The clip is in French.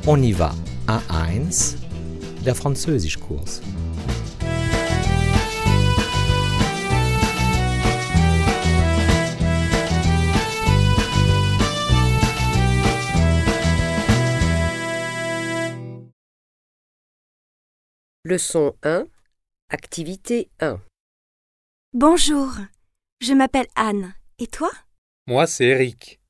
On y va. A1, der Französischkurs. Leçon 1, activité 1. Bonjour, je m'appelle Anne. Et toi? Moi, c'est Eric.